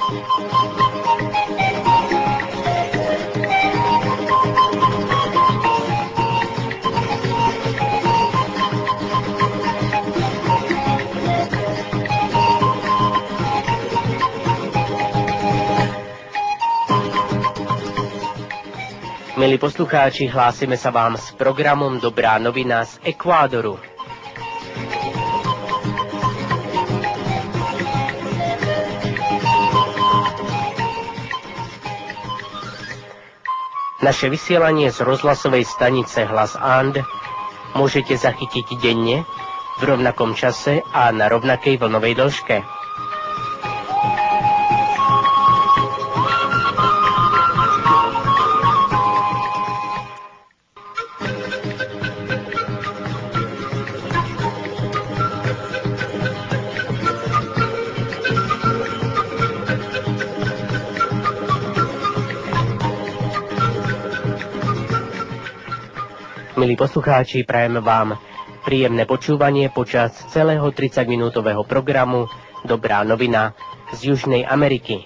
Milí poslucháči, hlásime sa vám s programom Dobrá novina z Ekvádoru. Naše vysielanie z rozhlasovej stanice Hlas And môžete zachytiť denne, v rovnakom čase a na rovnakej vlnovej dĺžke. Milí poslucháči, prajeme vám príjemné počúvanie počas celého 30-minútového programu Dobrá novina z Južnej Ameriky.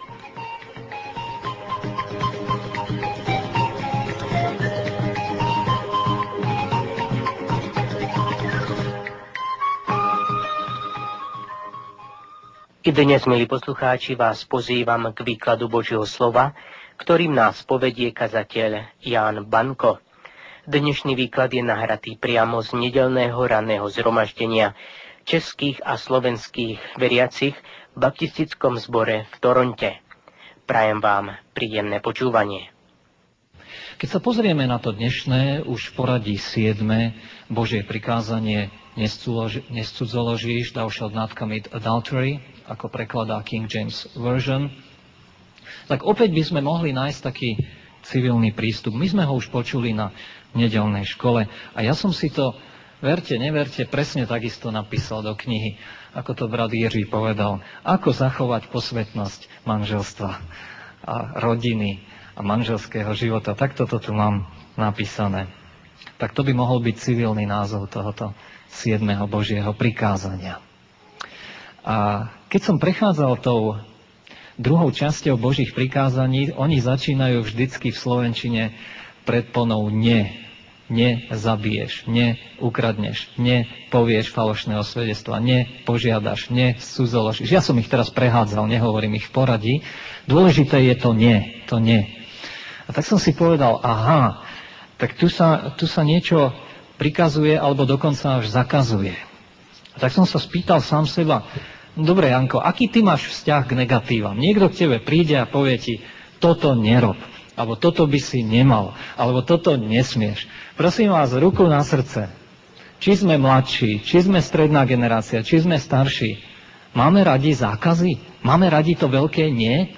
I dnes, milí poslucháči, vás pozývam k výkladu Božieho slova, ktorým nás povedie kazateľ Ján Banko. Dnešný výklad je nahratý priamo z nedeľného ranného zhromaždenia českých a slovenských veriacich v baptistickom zbore v Toronte. Prajem vám príjemné počúvanie. Keď sa pozrieme na to dnešné, už v poradí 7. Božie prikázanie nescudzoložíš, thou shalt not commit adultery, ako prekladá King James Version, tak opäť by sme mohli nájsť taký civilný prístup. My sme ho už počuli na nedeľnej škole a ja som si to, verte, neverte, presne takisto napísal do knihy, ako to brat Jiří povedal, ako zachovať posvetnosť manželstva a rodiny a manželského života. Tak toto tu mám napísané. Tak to by mohol byť civilný názov tohoto 7. Božieho prikázania. A keď som prechádzal tou druhou časťou Božích prikázaní, oni začínajú vždycky v slovenčine predponou nezabiješ, neukradneš, nepovieš falošného svedectva, nepožiadaš, nescudzoložíš. Ja som ich teraz prehádzal, nehovorím ich v poradí. Dôležité je to nie. A tak som si povedal, aha, tak tu sa niečo prikazuje alebo dokonca až zakazuje. A tak som sa spýtal sám seba, dobre Janko, aký ty máš vzťah k negatívam? Niekto k tebe príde a povie ti, toto nerob. Alebo toto by si nemal, alebo toto nesmieš. Prosím vás, ruku na srdce. Či sme mladší, či sme stredná generácia, či sme starší, máme radi zákazy? Máme radi to veľké nie?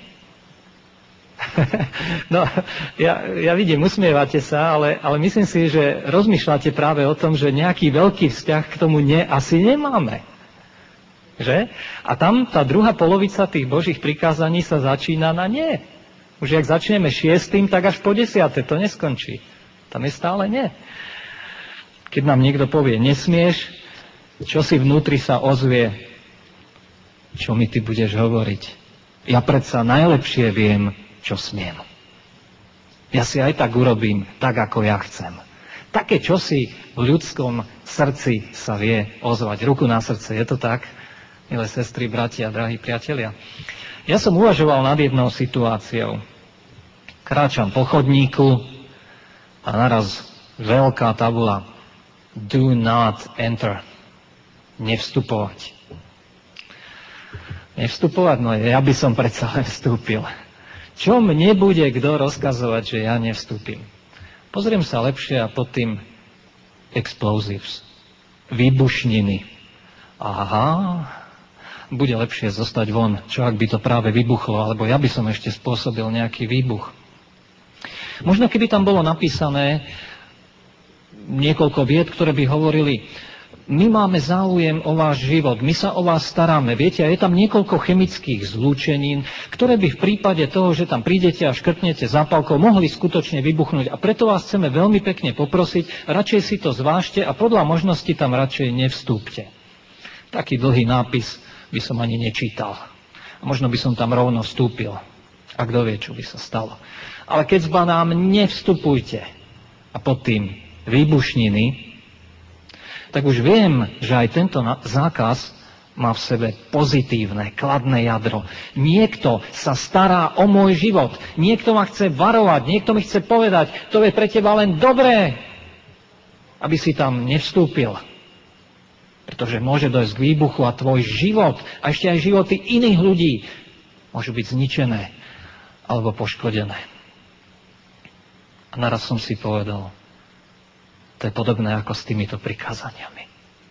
No, ja vidím, usmievate sa, ale myslím si, že rozmýšľate práve o tom, že nejaký veľký vzťah k tomu nie asi nemáme. Že? A tam tá druhá polovica tých Božích prikázaní sa začína na nie. Už jak začneme 6., tak až po 10. to neskončí. Tam je stále nie. Keď nám niekto povie nesmieš, čo si vnútri sa ozvie, čo mi ty budeš hovoriť. Ja predsa najlepšie viem, čo smiem. Ja si aj tak urobím, tak ako ja chcem. Také čosi v ľudskom srdci sa vie ozvať. Ruku na srdce, je to tak? Milé sestry, bratia, drahí priatelia. Ja som uvažoval nad jednou situáciou. Kráčam po chodníku a naraz veľká tabula Do not enter. Nevstupovať. Nevstupovať? No ja by som predsa len vstúpil. Čo mne bude kto rozkazovať, že ja nevstúpim? Pozriem sa lepšie a pod tým explosives. Výbušniny. Aha, bude lepšie zostať von. Čo ak by to práve vybuchlo, alebo ja by som ešte spôsobil nejaký výbuch. Možno keby tam bolo napísané niekoľko vied, ktoré by hovorili, my máme záujem o váš život, my sa o vás staráme. Viete, a je tam niekoľko chemických zlúčenín, ktoré by v prípade toho, že tam prídete a škrtnete zápalkou, mohli skutočne vybuchnúť. A preto vás chceme veľmi pekne poprosiť, radšej si to zvážte a podľa možnosti tam radšej nevstúpte. Taký dlhý nápis by som ani nečítal. A možno by som tam rovno vstúpil. A kto vie, čo by sa stalo. Ale keď zbadám, nevstupujte. A pod tým výbušniny, tak už viem, že aj tento zákaz má v sebe pozitívne, kladné jadro. Niekto sa stará o môj život. Niekto ma chce varovať. Niekto mi chce povedať, to je pre teba len dobré, aby si tam nevstúpil. Pretože môže dojsť k výbuchu a tvoj život a ešte aj životy iných ľudí môžu byť zničené alebo poškodené. A naraz som si povedal, to je podobné ako s týmito prikázaniami.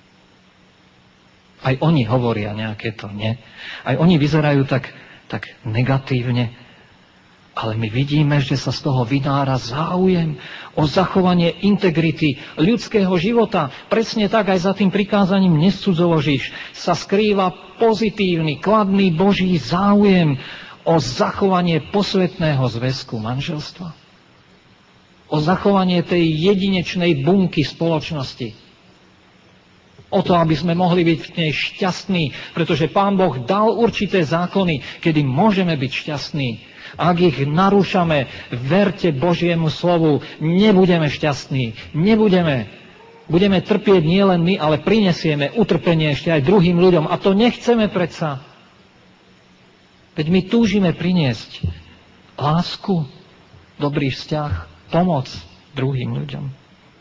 Aj oni hovoria nejaké to, nie? Aj oni vyzerajú tak negatívne, ale my vidíme, že sa z toho vynára záujem o zachovanie integrity ľudského života. Presne tak aj za tým prikázaním nescudzoložíš sa skrýva pozitívny, kladný Boží záujem o zachovanie posvätného zväzku manželstva. O zachovanie tej jedinečnej bunky spoločnosti. O to, aby sme mohli byť v nej šťastní, pretože Pán Boh dal určité zákony, kedy môžeme byť šťastní. Ak ich narúšame, verte Božiemu slovu, nebudeme šťastní, nebudeme. Budeme trpieť nielen my, ale prinesieme utrpenie ešte aj druhým ľuďom. A to nechceme predsa. Veď my túžime priniesť lásku, dobrý vzťah, pomoc druhým ľuďom.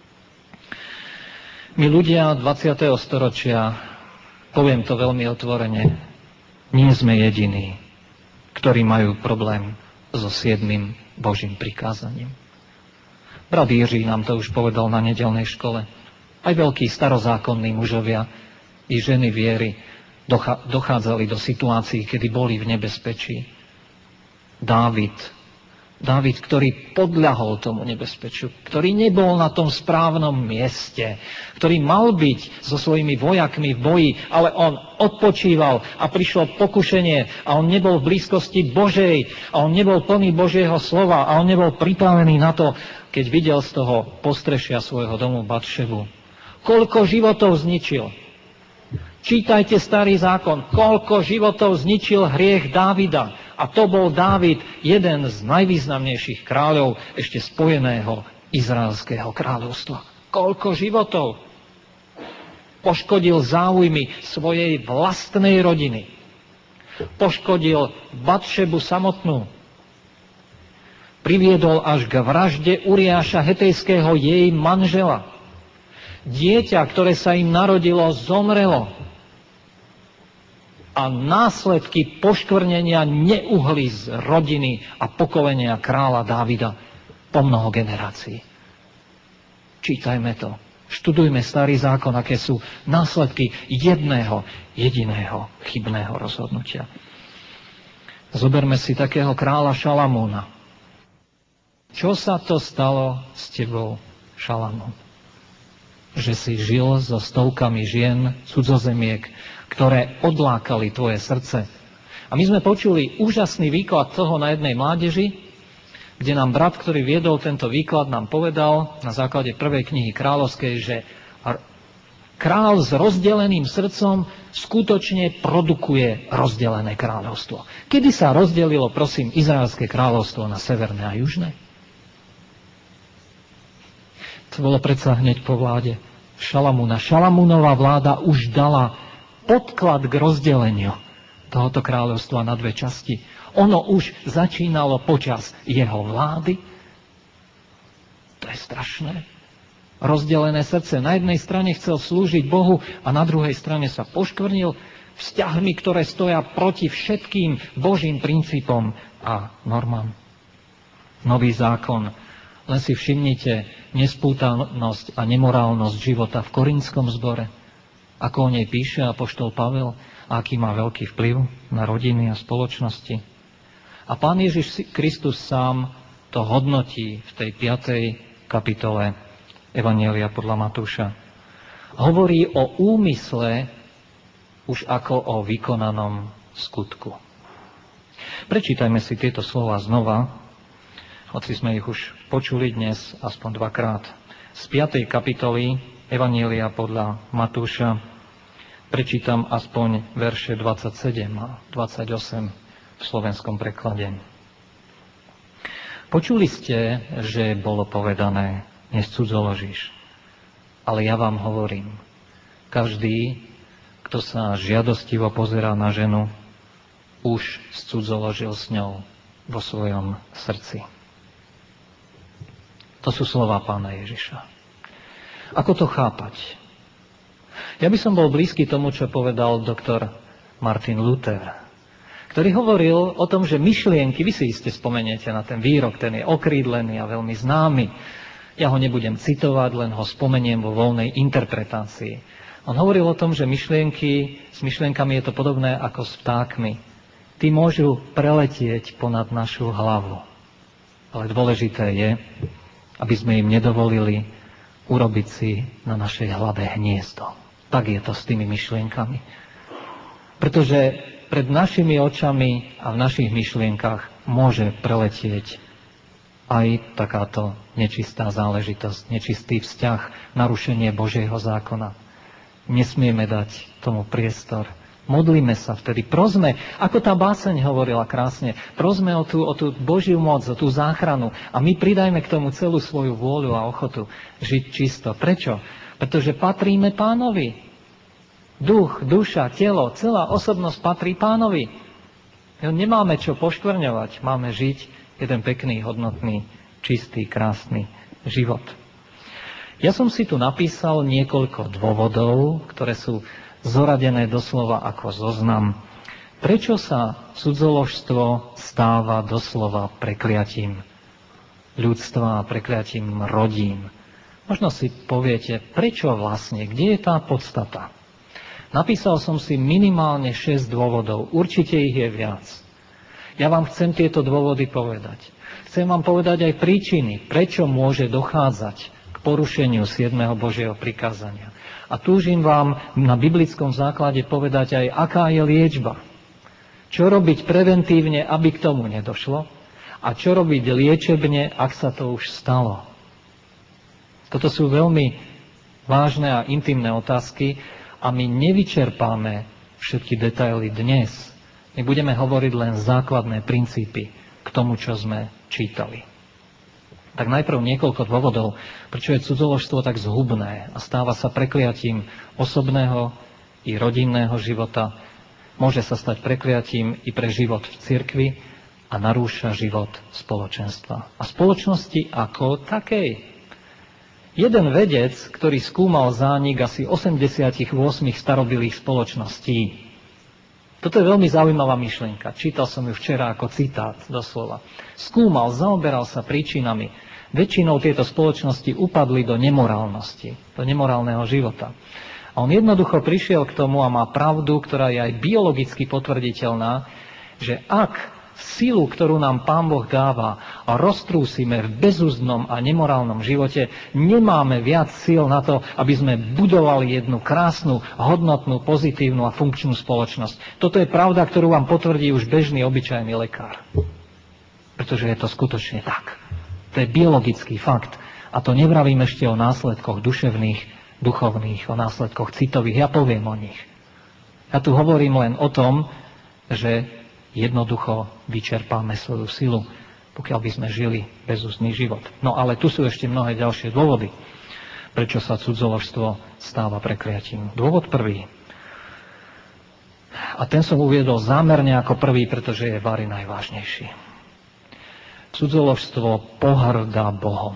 My ľudia 20. storočia, poviem to veľmi otvorene, nie sme jediní, ktorí majú problém so 7. Božím prikázaním. Brat Jiří nám to už povedal na nedeľnej škole. Aj veľkí starozákonní mužovia i ženy viery dochádzali do situácií, kedy boli v nebezpečí. Dávid, ktorý podľahol tomu nebezpečiu, ktorý nebol na tom správnom mieste, ktorý mal byť so svojimi vojakmi v boji, ale on odpočíval a prišlo pokušenie a on nebol v blízkosti Božej a on nebol plný Božieho slova a on nebol pripravený na to, keď videl z toho postrešia svojho domu Batšebu. Koľko životov zničil? Čítajte Starý zákon, koľko životov zničil hriech Dávida. A to bol Dávid, jeden z najvýznamnejších kráľov ešte spojeného Izraelského kráľovstva. Koľko životov poškodil záujmy svojej vlastnej rodiny. Poškodil Batšebu samotnú. Priviedol až k vražde Uriáša Hetejského, jej manžela. Dieťa, ktoré sa im narodilo, zomrelo. A následky poškvrnenia neuhli z rodiny a pokolenia kráľa Dávida po mnoho generácií. Čítajme to. Študujme Starý zákon, aké sú následky jedného, jediného chybného rozhodnutia. Zoberme si takého kráľa Šalamúna. Čo sa to stalo s tebou, Šalamún? Že si žil so stovkami žien, cudzozemiek, ktoré odlákali tvoje srdce. A my sme počuli úžasný výklad toho na jednej mládeži, kde nám brat, ktorý viedol tento výklad, nám povedal na základe prvej knihy kráľovskej, že kráľ s rozdeleným srdcom skutočne produkuje rozdelené kráľovstvo. Kedy sa rozdelilo, prosím, Izraelské kráľovstvo na severné a južné? To bolo predsa hneď po vláde Šalamúna. Šalamúnova vláda už dala podklad k rozdeleniu tohoto kráľovstva na dve časti. Ono už začínalo počas jeho vlády. To je strašné. Rozdelené srdce. Na jednej strane chcel slúžiť Bohu a na druhej strane sa poškvrnil vzťahmi, ktoré stoja proti všetkým Božím princípom a normám. Nový zákon. Len si všimnite nespútanosť a nemorálnosť života v Korintskom zbore. Ako o nej píše apoštol Pavel a aký má veľký vplyv na rodiny a spoločnosti. A Pán Ježiš Kristus sám to hodnotí v tej 5. kapitole Evanjelia podľa Matúša. Hovorí o úmysle už ako o vykonanom skutku. Prečítajme si tieto slova znova, hoci sme ich už počuli dnes aspoň dvakrát. Z 5. kapitoly Evanjelia podľa Matúša, Prečítam aspoň verše 27 a 28 v slovenskom preklade. Počuli ste, že bolo povedané, nescudzoložíš. Ale ja vám hovorím, každý, kto sa žiadostivo pozerá na ženu, už scudzoložil s ňou vo svojom srdci. To sú slová Pána Ježiša. Ako to chápať? Ja by som bol blízky tomu, čo povedal doktor Martin Luther, ktorý hovoril o tom, že myšlienky, vy si iste spomeniete na ten výrok, ten je okrídlený a veľmi známy. Ja ho nebudem citovať, len ho spomeniem vo voľnej interpretácii. On hovoril o tom, že s myšlienkami je to podobné ako s vtákmi. Tí môžu preletieť ponad našu hlavu. Ale dôležité je, aby sme im nedovolili urobiť si na našej hlave hniezdo. Tak je to s tými myšlienkami. Pretože pred našimi očami a v našich myšlienkach môže preletieť aj takáto nečistá záležitosť, nečistý vzťah, narušenie Božieho zákona. Nesmieme dať tomu priestor. Modlíme sa vtedy, prosme, ako tá báseň hovorila krásne, prosme o tú Božiu moc, o tú záchranu a my pridajme k tomu celú svoju vôľu a ochotu žiť čisto. Prečo? Pretože patríme Pánovi. Duch, duša, telo, celá osobnosť patrí Pánovi. Nemáme čo poškvrňovať, máme žiť jeden pekný, hodnotný, čistý, krásny život. Ja som si tu napísal niekoľko dôvodov, ktoré sú zoradené doslova ako zoznam. Prečo sa cudzoložstvo stáva doslova prekliatím ľudstva a prekliatím rodín? Možno si poviete, prečo vlastne, kde je tá podstata? Napísal som si minimálne 6 dôvodov, určite ich je viac. Ja vám chcem tieto dôvody povedať. Chcem vám povedať aj príčiny, prečo môže dochádzať k porušeniu 7. Božieho prikázania. A túžim vám na biblickom základe povedať aj, aká je liečba. Čo robiť preventívne, aby k tomu nedošlo, a čo robiť liečebne, ak sa to už stalo. Toto sú veľmi vážne a intimné otázky, a my nevyčerpáme všetky detaily dnes. My budeme hovoriť len základné princípy k tomu, čo sme čítali. Tak najprv niekoľko dôvodov, prečo je cudzoložstvo tak zhubné a stáva sa prekliatím osobného i rodinného života. Môže sa stať prekliatím i pre život v cirkvi a narúša život spoločenstva. A spoločnosti ako takej. Jeden vedec, ktorý skúmal zánik asi 88 starobilých spoločností. Toto je veľmi zaujímavá myšlienka. Čítal som ju včera ako citát, doslova. Skúmal, zaoberal sa príčinami. Väčšinou tieto spoločnosti upadli do nemorálnosti, do nemorálneho života. A on jednoducho prišiel k tomu a má pravdu, ktorá je aj biologicky potvrditeľná, že ak silu, ktorú nám Pán Boh dáva, a roztrúsime v bezúzdnom a nemorálnom živote, nemáme viac síl na to, aby sme budovali jednu krásnu, hodnotnú, pozitívnu a funkčnú spoločnosť. Toto je pravda, ktorú vám potvrdí už bežný, obyčajný lekár. Pretože je to skutočne tak. To je biologický fakt. A to nevravím ešte o následkoch duševných, duchovných, o následkoch citových. Ja poviem o nich. Ja tu hovorím len o tom, že jednoducho vyčerpáme svoju silu, pokiaľ by sme žili bezústny život. No ale tu sú ešte mnohé ďalšie dôvody, prečo sa cudzoložstvo stáva prekliatím. Dôvod prvý. A ten som uviedol zámerne ako prvý, pretože je vari najvážnejší. Cudzoložstvo pohrdá Bohom.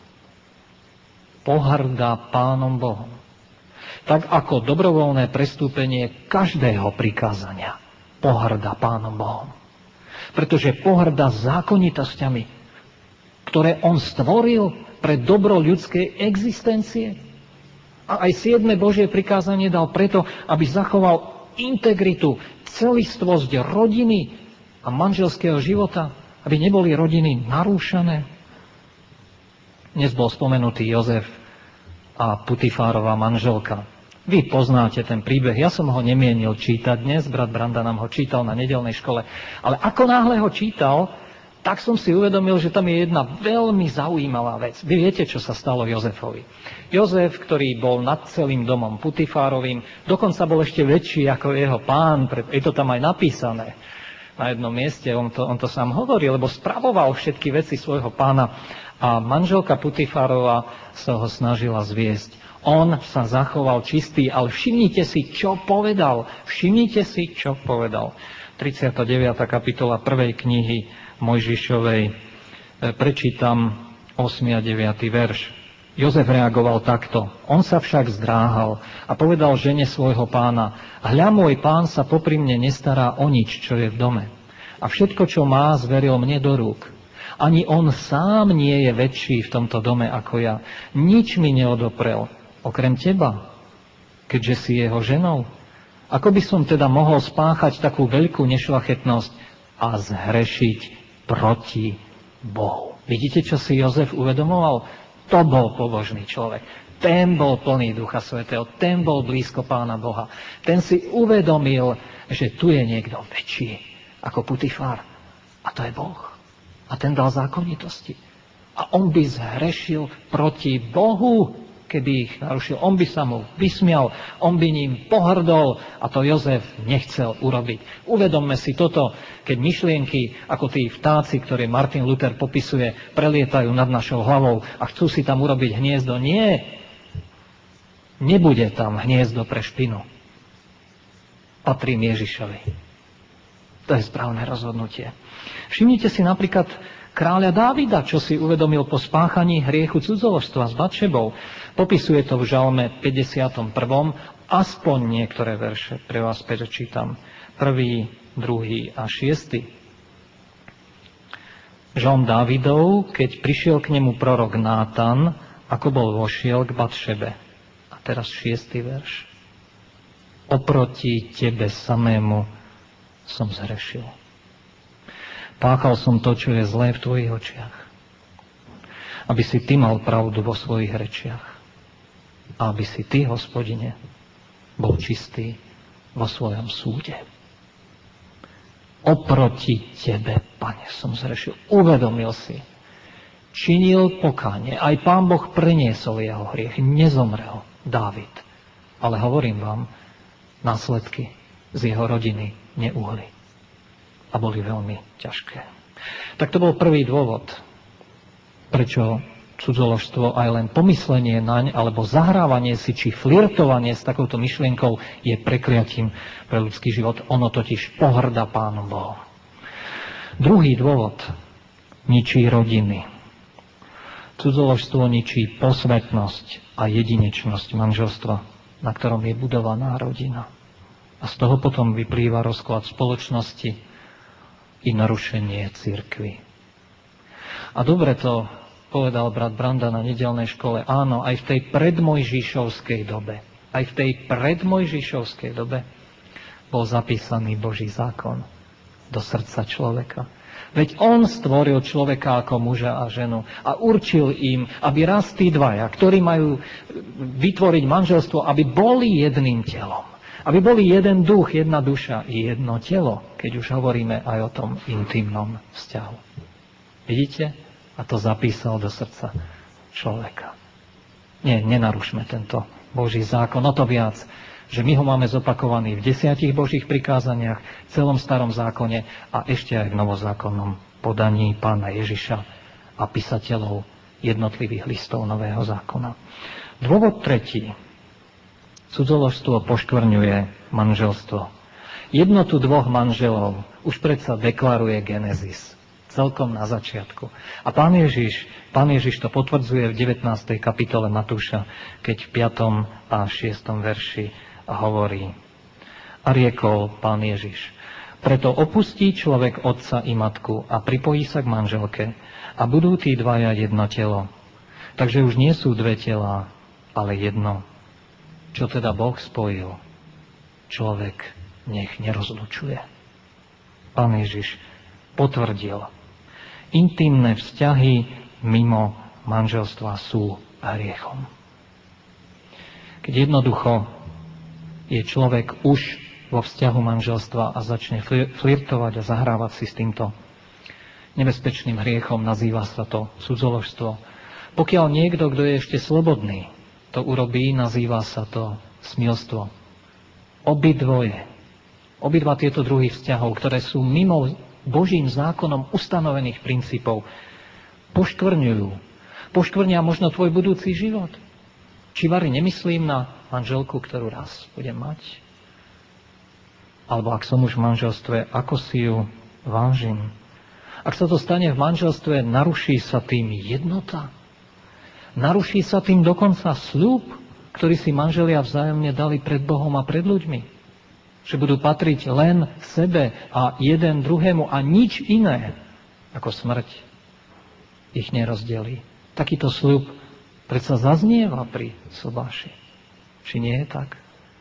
Pohrdá Pánom Bohom. Tak ako dobrovoľné prestúpenie každého prikázania pohrdá Pánom Bohom. Pretože pohrdá zákonitosťami, ktoré on stvoril pre dobro ľudskej existencie. A aj 7. Božie prikázanie dal preto, aby zachoval integritu, celistvosť rodiny a manželského života, aby neboli rodiny narúšané. Dnes bol spomenutý Jozef a Putifárova manželka. Vy poznáte ten príbeh, ja som ho nemienil čítať dnes, brat Branda nám ho čítal na nedeľnej škole, ale ako náhle ho čítal, tak som si uvedomil, že tam je jedna veľmi zaujímavá vec. Vy viete, čo sa stalo Jozefovi. Jozef, ktorý bol nad celým domom Putifárovým, dokonca bol ešte väčší ako jeho pán, je to tam aj napísané na jednom mieste, on to sám hovorí, lebo spravoval všetky veci svojho pána a manželka Putifárova sa ho snažila zviesť. On sa zachoval čistý, ale všimnite si, čo povedal. 39. kapitola 1. knihy Mojžišovej. Prečítam 8. a 9. verš. Jozef reagoval takto. On sa však zdráhal a povedal žene svojho pána: hľa, môj pán sa popri mne nestará o nič, čo je v dome. A všetko, čo má, zveril mne do rúk. Ani on sám nie je väčší v tomto dome ako ja. Nič mi neodoprel, okrem teba, keďže si jeho ženou. Ako by som teda mohol spáchať takú veľkú nešľachetnosť a zhrešiť proti Bohu? Vidíte, čo si Jozef uvedomoval? To bol pobožný človek. Ten bol plný Ducha Svätého. Ten bol blízko Pána Boha. Ten si uvedomil, že tu je niekto väčší ako Putifár. A to je Boh. A ten dal zákonitosti. A on by zhrešil proti Bohu, keby ich narušil. On by sa mu vysmial, on by ním pohrdol a to Jozef nechcel urobiť. Uvedomme si toto, keď myšlienky, ako tí vtáci, ktoré Martin Luther popisuje, prelietajú nad našou hlavou a chcú si tam urobiť hniezdo. Nie, nebude tam hniezdo pre špinu. Patrím Ježišovi. To je správne rozhodnutie. Všimnite si napríklad kráľa Dávida, čo si uvedomil po spáchaní hriechu cudzoložstva s Batšebou. Popisuje to v žalme 51. Aspoň niektoré verše pre vás prečítam. 1., 2. a 6. Žalm Dávidov, keď prišiel k nemu prorok Nátan, ako bol vošiel k Batšebe. A teraz 6. verš. Oproti tebe samému som zhrešil. Páchal som to, čo je zlé v tvojich očiach. Aby si ty mal pravdu vo svojich rečiach. A aby si ty, Hospodine, bol čistý vo svojom súde. Oproti tebe, Pane, som zhrešil. Uvedomil si. Činil pokánie. Aj Pán Boh preniesol jeho hriech. Nezomrel Dávid. Ale hovorím vám, následky z jeho rodiny neuhli. A boli veľmi ťažké. Tak to bol prvý dôvod, prečo cudzoložstvo aj len pomyslenie naň, alebo zahrávanie si, či flirtovanie s takouto myšlienkou je prekliatím pre ľudský život. Ono totiž pohŕda Pánom Bohom. Druhý dôvod ničí rodiny. Cudzoložstvo ničí posvetnosť a jedinečnosť manželstva, na ktorom je budovaná rodina. A z toho potom vyplýva rozklad spoločnosti i narušenie cirkvi. A dobre to povedal brat Branda na nedeľnej škole. Áno, aj v tej predmojžišovskej dobe, bol zapísaný Boží zákon do srdca človeka. Veď on stvoril človeka ako muža a ženu a určil im, aby raz tí dvaja, ktorí majú vytvoriť manželstvo, aby boli jedným telom. Aby boli jeden duch, jedna duša i jedno telo, keď už hovoríme aj o tom intimnom vzťahu. Vidíte? A to zapísal do srdca človeka. Nie, nenarušme tento Boží zákon. O to viac, že my ho máme zopakovaný v 10 Božích prikázaniach, v celom starom zákone a ešte aj v novozákonnom podaní Pána Ježiša a písateľov jednotlivých listov Nového zákona. Dôvod tretí. Cudzoložstvo poškvrňuje manželstvo. Jednotu dvoch manželov už predsa deklaruje Genesis. Celkom na začiatku. A Pán Ježiš to potvrdzuje v 19. kapitole Matúša, keď v 5. a 6. verši hovorí. A riekol Pán Ježiš: preto opustí človek otca i matku a pripojí sa k manželke a budú tí dvaja jedno telo. Takže už nie sú dve telá, ale jedno. Čo teda Boh spojil, človek nech nerozlučuje. Pán Ježiš potvrdil, intimné vzťahy mimo manželstva sú hriechom. Keď jednoducho je človek už vo vzťahu manželstva a začne flirtovať a zahrávať si s týmto, nebezpečným hriechom, nazýva sa to cudzoložstvo. Pokiaľ niekto, kto je ešte slobodný, to urobí, nazýva sa to smilstvo. Obidva tieto druhy vzťahov, ktoré sú mimo Božím zákonom ustanovených princípov, poškvrnia možno tvoj budúci život. Či vari nemyslím na manželku, ktorú raz budem mať? Alebo ak som už v manželstve, ako si ju vážim? Ak sa to stane v manželstve, naruší sa tým jednota? Naruší sa tým dokonca sľub, ktorý si manželia vzájomne dali pred Bohom a pred ľuďmi? Že budú patriť len sebe a jeden druhému a nič iné ako smrť ich nerozdelí. Takýto sľub predsa zaznieva pri sobáši. Či nie je tak?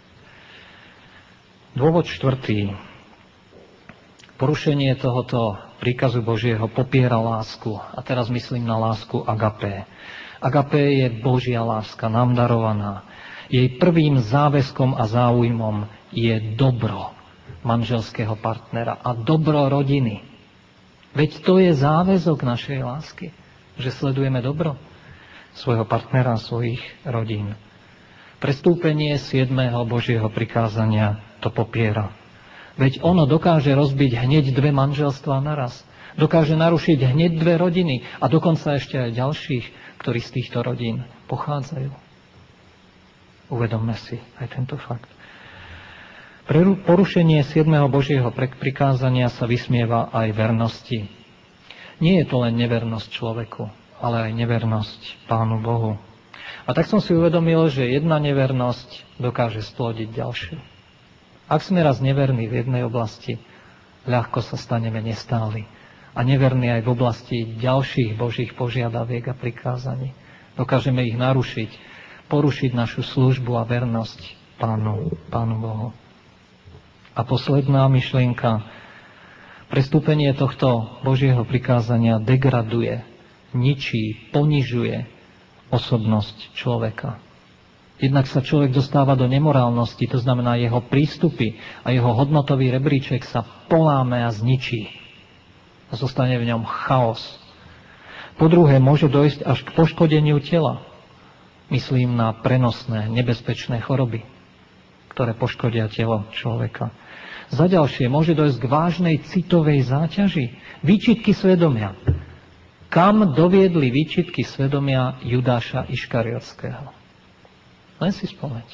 Dôvod 4. Porušenie tohoto príkazu Božieho popiera lásku. A teraz myslím na lásku agapé. Agapé je Božia láska, nám darovaná. Jej prvým záväzkom a záujmom je dobro manželského partnera a dobro rodiny. Veď to je záväzok našej lásky, že sledujeme dobro svojho partnera a svojich rodín. Prestúpenie 7. Božieho prikázania to popiera. Veď ono dokáže rozbiť hneď 2 manželstvá naraz. Dokáže narušiť hneď 2 rodiny a dokonca ešte aj ďalších, ktorí z týchto rodín pochádzajú. Uvedomme si aj tento fakt. Porušenie 7. Božieho prikázania sa vysmieva aj vernosti. Nie je to len nevernosť človeku, ale aj nevernosť Pánu Bohu. A tak som si uvedomil, že jedna nevernosť dokáže splodiť ďalšiu. Ak sme raz neverní v jednej oblasti, ľahko sa staneme nestáli. A neverní aj v oblasti ďalších Božích požiadaviek a prikázaní. Dokážeme ich narušiť, porušiť našu službu a vernosť Pánu Bohu. A posledná myšlienka. Prestúpenie tohto Božieho prikázania degraduje, ničí, ponižuje osobnosť človeka. Jednak sa človek dostáva do nemorálnosti, to znamená jeho prístupy a jeho hodnotový rebríček sa poláme a zničí. A zostane v ňom chaos. Po druhé, môže dojsť až k poškodeniu tela. Myslím na prenosné, nebezpečné choroby, ktoré poškodia telo človeka. Za ďalšie, môže dojsť k vážnej citovej záťaži. Výčitky svedomia. Kam doviedli výčitky svedomia Judáša Iškariotského? Len si spomente.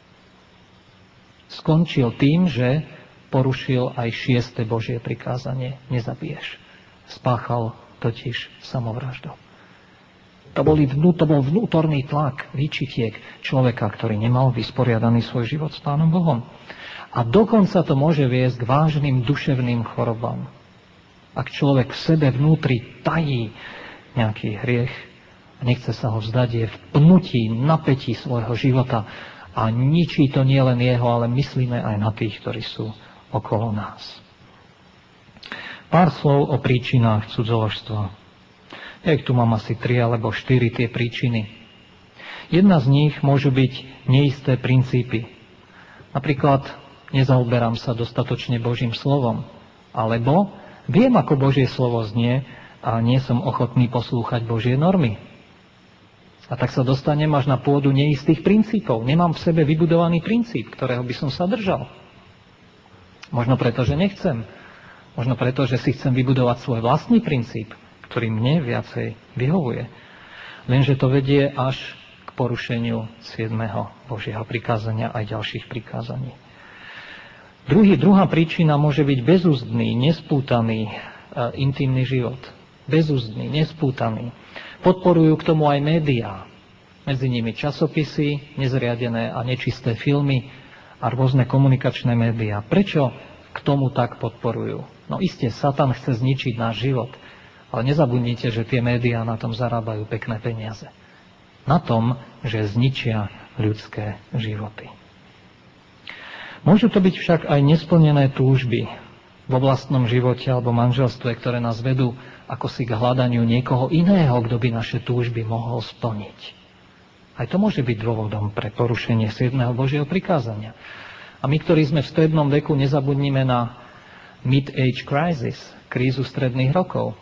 Skončil tým, že porušil aj 6. Božie prikázanie. Nezabiješ. Spáchal totiž samovraždu. To bol vnútorný tlak výčitiek človeka, ktorý nemal vysporiadaný svoj život s Pánom Bohom. A dokonca to môže viesť k vážnym duševným chorobám. Ak človek v sebe vnútri tají nejaký hriech a nechce sa ho vzdať, je v pnutí, napätí svojho života a ničí to nie len jeho, ale myslíme aj na tých, ktorí sú okolo nás. Pár slov o príčinách cudzoložstva. Ja ich tu mám asi 3 alebo 4 tie príčiny. Jedna z nich môžu byť neisté princípy. Napríklad nezaoberám sa dostatočne Božím slovom, alebo viem, ako Božie slovo znie a nie som ochotný poslúchať Božie normy. A tak sa dostanem až na pôdu neistých princípov. Nemám v sebe vybudovaný princíp, ktorého by som sa držal. Možno preto, že nechcem. Možno preto, že si chcem vybudovať svoj vlastný princíp, ktorý mne viacej vyhovuje. Lenže to vedie až k porušeniu 7. Božieho prikázania aj ďalších prikázaní. Druhá príčina môže byť bezúzdný, nespútaný intimný život. Bezúzdný, nespútaný. Podporujú k tomu aj médiá. Medzi nimi časopisy, nezriadené a nečisté filmy a rôzne komunikačné médiá. Prečo k tomu tak podporujú? No iste, Satan chce zničiť náš život. Ale nezabudnite, že tie médiá na tom zarábajú pekné peniaze. Na tom, že zničia ľudské životy. Môžu to byť však aj nesplnené túžby vo vlastnom živote alebo manželstve, ktoré nás vedú ako si k hľadaniu niekoho iného, kto by naše túžby mohol splniť. Aj to môže byť dôvodom pre porušenie 7. Božieho prikázania. A my, ktorí sme v strednom veku, nezabudnime na mid-age crisis, krízu stredných rokov.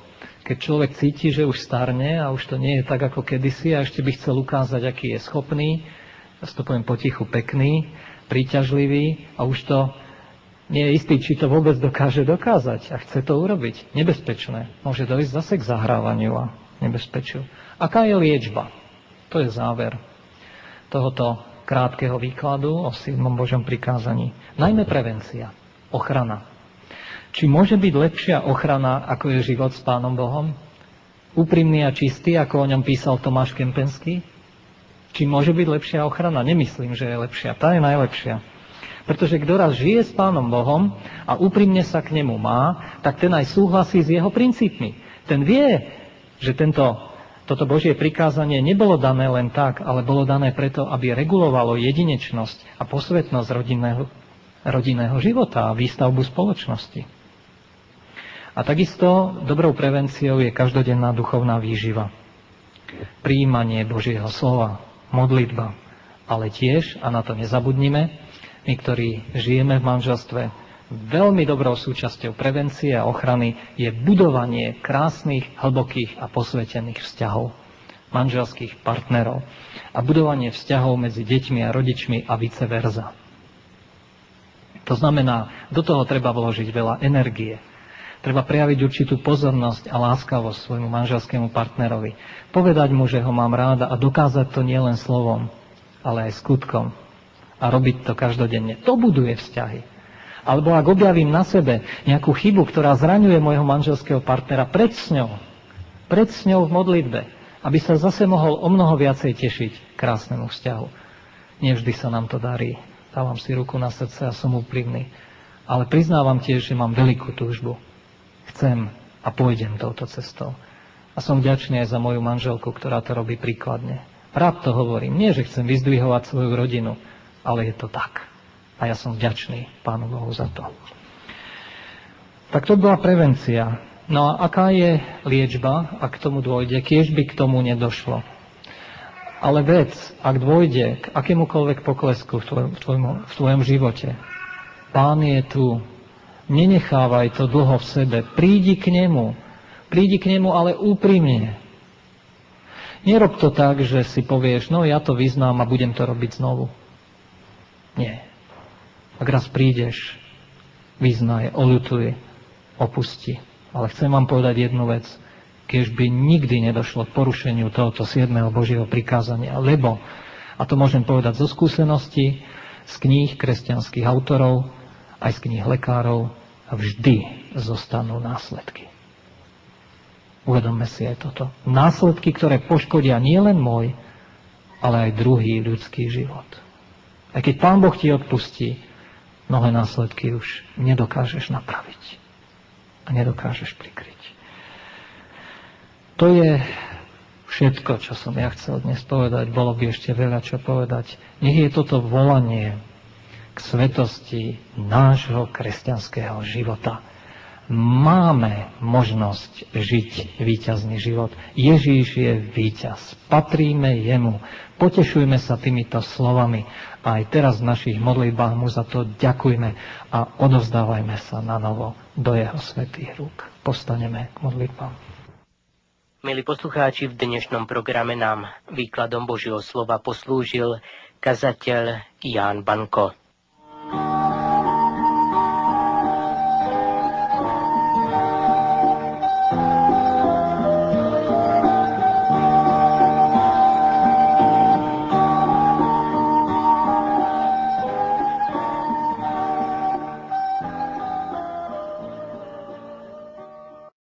Keď človek cíti, že už starne a už to nie je tak ako kedysi a ešte by chcel ukázať, aký je schopný, ja to poviem potichu, pekný, príťažlivý a už to nie je istý, či to vôbec dokáže dokázať a chce to urobiť. Nebezpečné. Môže dojsť zase k zahrávaniu a nebezpečiu. Aká je liečba? To je záver tohoto krátkeho výkladu o 7. Božom prikázaní. Najmä prevencia, ochrana. Či môže byť lepšia ochrana, ako je život s Pánom Bohom? Úprimný a čistý, ako o ňom písal Tomáš Kempenský? Či môže byť lepšia ochrana? Nemyslím, že je lepšia. Tá je najlepšia. Pretože kto raz žije s Pánom Bohom a úprimne sa k nemu má, tak ten aj súhlasí s jeho princípmi. Ten vie, že toto Božie prikázanie nebolo dané len tak, ale bolo dané preto, aby regulovalo jedinečnosť a posvetnosť rodinného života a výstavbu spoločnosti. A takisto dobrou prevenciou je každodenná duchovná výživa. Prijímanie Božieho slova, modlitba, ale tiež, a na to nezabudnime, my, ktorí žijeme v manželstve, veľmi dobrou súčasťou prevencie a ochrany je budovanie krásnych, hlbokých a posvetených vzťahov, manželských partnerov a budovanie vzťahov medzi deťmi a rodičmi a vice versa. To znamená, do toho treba vložiť veľa energie. Treba prejaviť určitú pozornosť a láskavosť svojmu manželskému partnerovi. Povedať mu, že ho mám ráda a dokázať to nielen slovom, ale aj skutkom. A robiť to každodenne. To buduje vzťahy. Alebo ak objavím na sebe nejakú chybu, ktorá zraňuje môjho manželského partnera pred sňou v modlitbe, aby sa zase mohol o mnoho viacej tešiť krásnemu vzťahu. Nevždy sa nám to darí. Dávam si ruku na srdce a som úprimný. Ale priznávam tiež, že mám veľkú túžbu. Chcem a pôjdem touto cestou. A som vďačný aj za moju manželku, ktorá to robí príkladne. Rád to hovorím. Nie, že chcem vyzdvihovať svoju rodinu, ale je to tak. A ja som vďačný Pánu Bohu za to. Tak to bola prevencia. No a aká je liečba, ak k tomu dôjde? Kiež by k tomu nedošlo. Ale ak dôjde k akémukoľvek poklesku v tvojom živote, Pán je tu. Nenechávaj to dlho v sebe. Prídi k nemu, ale úprimne. Nerob to tak, že si povieš, no ja to vyznám a budem to robiť znovu. Nie. Ak raz prídeš, vyznaj, oľutuj, opusti. Ale chcem vám povedať jednu vec. Keď by nikdy nedošlo k porušeniu tohoto 7. Božieho prikázania, lebo, a to môžem povedať zo skúseností, z kníh kresťanských autorov, aj z kníh lekárov, vždy zostanú následky. Uvedomme si aj toto. Následky, ktoré poškodia nielen môj, ale aj druhý ľudský život. Aj keď Pán Boh ti odpustí, mnohé následky už nedokážeš napraviť. A nedokážeš prikryť. To je všetko, čo som ja chcel dnes povedať. Bolo by ešte veľa čo povedať. Nech je toto volanie k svetosti nášho kresťanského života. Máme možnosť žiť víťazný život. Ježíš je víťaz. Patríme jemu. Potešujme sa týmito slovami. A aj teraz v našich modlitbách mu za to ďakujme a odovzdávajme sa na novo do jeho svätých rúk. Postaneme k modlitbám. Milí poslucháči, v dnešnom programe nám výkladom Božieho slova poslúžil kazateľ Ján Banko.